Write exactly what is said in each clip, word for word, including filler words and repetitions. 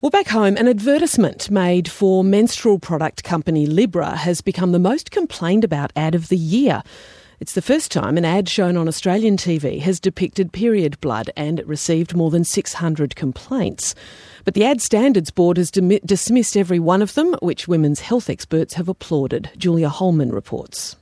Well, back home, an advertisement made for menstrual product company Libra has become the most complained about ad of the year. It's the first time an ad shown on Australian T V has depicted period blood, and it received more than six hundred complaints. But the Ad Standards Board has dim- dismissed every one of them, which women's health experts have applauded. Julia Holman reports.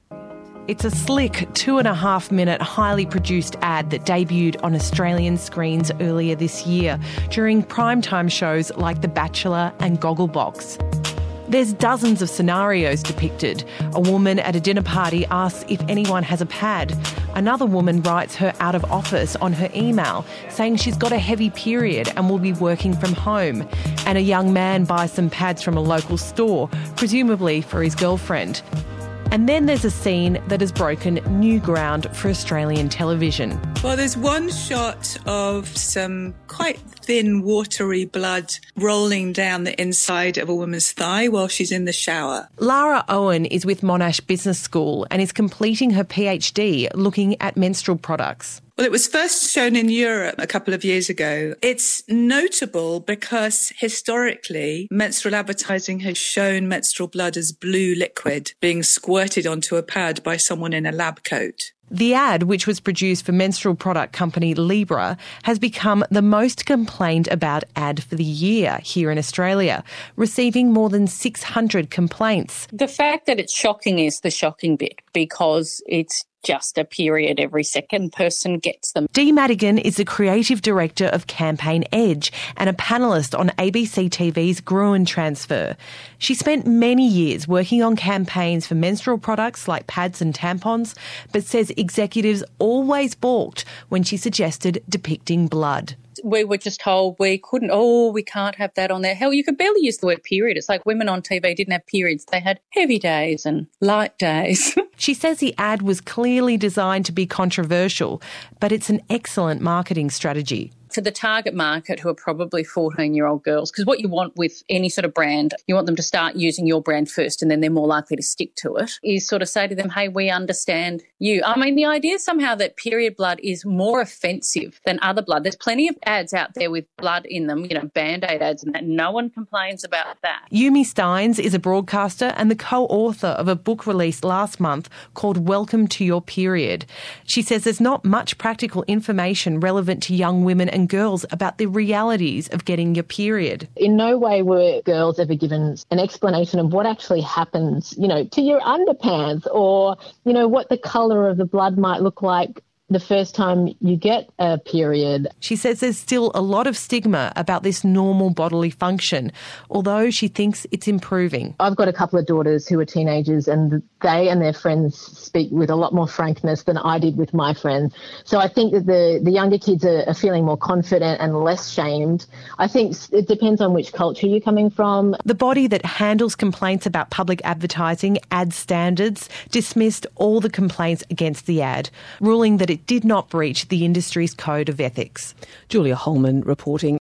It's a slick, two and a half minute, highly produced ad that debuted on Australian screens earlier this year during primetime shows like The Bachelor and Gogglebox. There's dozens of scenarios depicted. A woman at a dinner party asks if anyone has a pad. Another woman writes her out of office on her email, saying she's got a heavy period and will be working from home. And a young man buys some pads from a local store, presumably for his girlfriend. And then there's a scene that has broken new ground for Australian television. Well, there's one shot of some quite thin, watery blood rolling down the inside of a woman's thigh while she's in the shower. Lara Owen is with Monash Business School and is completing her PhD looking at menstrual products. Well, it was first shown in Europe a couple of years ago. It's notable because historically, menstrual advertising has shown menstrual blood as blue liquid being squirted onto a pad by someone in a lab coat. The ad, which was produced for menstrual product company Libra, has become the most complained about ad for the year here in Australia, receiving more than six hundred complaints. The fact that it's shocking is the shocking bit, because it's just a period every second person gets them. Dee Madigan is the creative director of Campaign Edge and a panellist on A B C T V's Gruen Transfer. She spent many years working on campaigns for menstrual products like pads and tampons, but says executives always balked when she suggested depicting blood. We were just told we couldn't, oh, we can't have that on there. Hell, you could barely use the word period. It's like women on T V didn't have periods. They had heavy days and light days. She says the ad was clearly designed to be controversial, but it's an excellent marketing strategy. For the target market, who are probably fourteen-year-old girls, because what you want with any sort of brand, you want them to start using your brand first and then they're more likely to stick to it, is sort of say to them, hey, we understand you. I mean, the idea somehow that period blood is more offensive than other blood. There's plenty of ads out there with blood in them, you know, Band-Aid ads and that. No one complains about that. Yumi Steins is a broadcaster and the co-author of a book released last month called Welcome to Your Period. She says there's not much practical information relevant to young women and girls about the realities of getting your period. In no way were girls ever given an explanation of what actually happens, you know, to your underpants, or, you know, what the colour of the blood might look like the first time you get a period. She says there's still a lot of stigma about this normal bodily function, although she thinks it's improving. I've got a couple of daughters who are teenagers, and they and their friends speak with a lot more frankness than I did with my friends. So I think that the, the younger kids are, are feeling more confident and less shamed. I think it depends on which culture you're coming from. The body that handles complaints about public advertising, Ad Standards, dismissed all the complaints against the ad, ruling that it did not breach the industry's code of ethics. Julia Holman reporting.